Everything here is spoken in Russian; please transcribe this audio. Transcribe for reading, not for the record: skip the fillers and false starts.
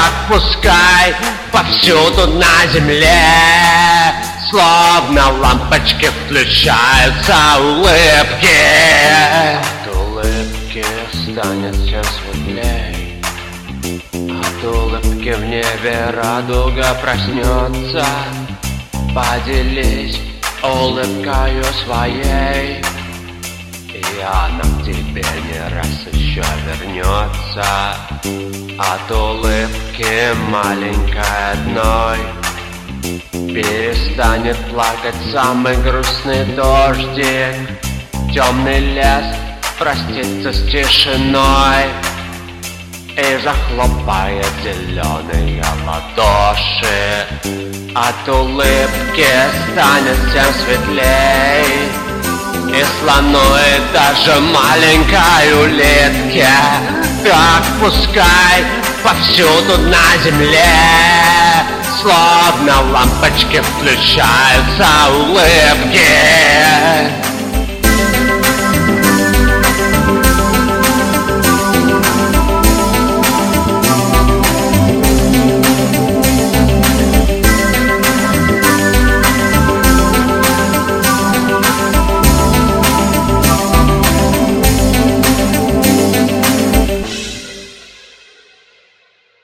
Так пускай повсюду на земле словно лампочки включаются улыбки. От улыбки станет все светлей, от улыбки в небе радуга проснется. Поделись улыбкою своей, и она к тебе не раз еще вернется. От улыбки маленькой одной перестанет плакать самый грустный дождик. Темный лес простится с тишиной и захлопает зеленые ладоши. От улыбки станет всем светлей, и слону, и даже маленькой улитке. Так пускай повсюду на земле словно лампочки включаются улыбки.